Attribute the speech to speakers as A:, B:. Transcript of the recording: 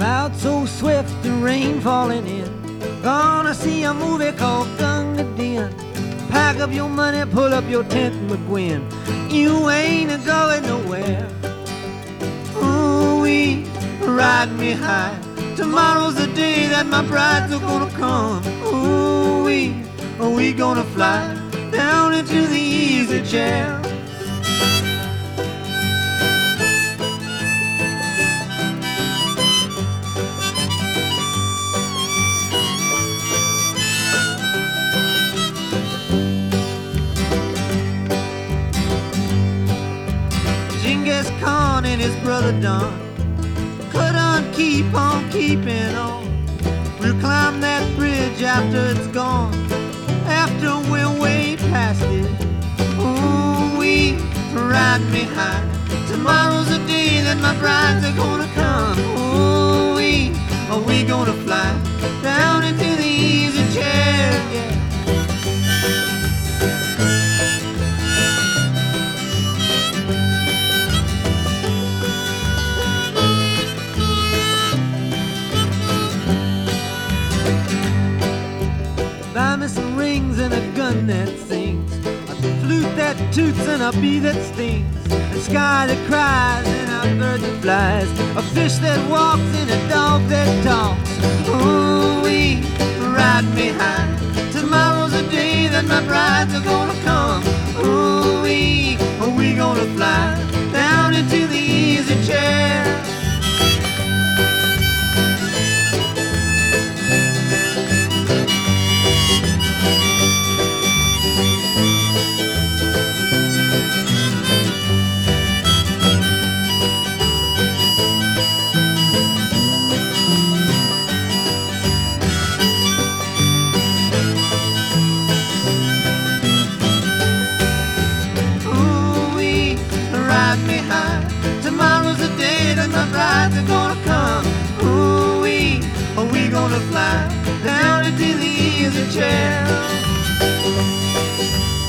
A: Clouds so swift, the rain falling in. Gonna see a movie called Gunga Din. Pack up your money, pull up your tent, McGuinn. You ain't a-going nowhere. Ooh-wee, ride me high. Tomorrow's the day that my bride's gonna come. Ooh-wee, we gonna fly down into the easy chair. Genghis Khan and his brother Don couldn't keep on keeping on. We'll climb that bridge after it's gone, after we're way past it. Ooh, we ride me high. Tomorrow's the day that my brides are gonna come. Ooh, we gonna fly down into the easy chair. Yeah. Buy me some rings and a gun that sings, a flute that toots and a bee that stings, a sky that cries and a bird that flies, a fish that walks and a dog that talks. Ooh, we ride me high. Tomorrow's the day that my brides are gonna come. Ooh, we gonna fly down into the easy chair. Ride me high. Tomorrow's the day that my brides are gonna come. Ooh, we gonna fly down into the easy chair.